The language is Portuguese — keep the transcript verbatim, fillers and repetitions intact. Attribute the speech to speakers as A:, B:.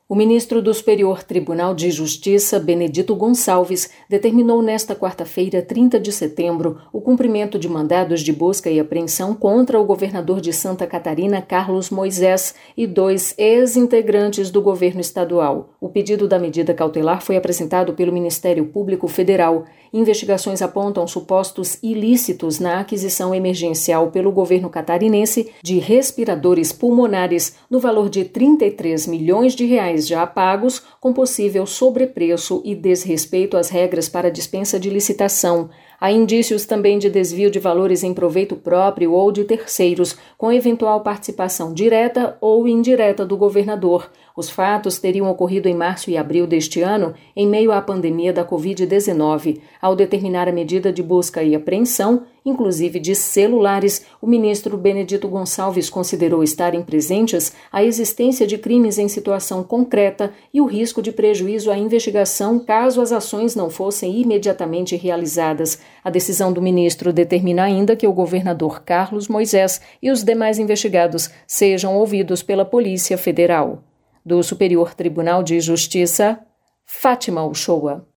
A: O ministro do Superior Tribunal de Justiça, Benedito Gonçalves, determinou nesta quarta-feira, trinta de setembro, o cumprimento de mandados de busca e apreensão contra o governador de Santa Catarina, Carlos Moisés, e dois ex-integrantes do governo estadual. O pedido da medida cautelar foi apresentado pelo Ministério Público Federal. Investigações apontam supostos ilícitos na aquisição emergencial pelo governo catarinense de respiradores pulmonares no valor de trinta e três milhões de reais já pagos, com possível sobrepreço e desrespeito às regras para dispensa de licitação. Há indícios também de desvio de valores em proveito próprio ou de terceiros, com eventual participação direta ou indireta do governador. Os fatos teriam ocorrido em março e abril deste ano, em meio à pandemia da covid dezenove. Ao determinar a medida de busca e apreensão, inclusive de celulares, o ministro Benedito Gonçalves considerou estarem presentes a existência de crimes em situação concreta e o risco de prejuízo à investigação caso as ações não fossem imediatamente realizadas. A decisão do ministro determina ainda que o governador Carlos Moisés e os demais investigados sejam ouvidos pela Polícia Federal. Do Superior Tribunal de Justiça, Fátima Uchoa.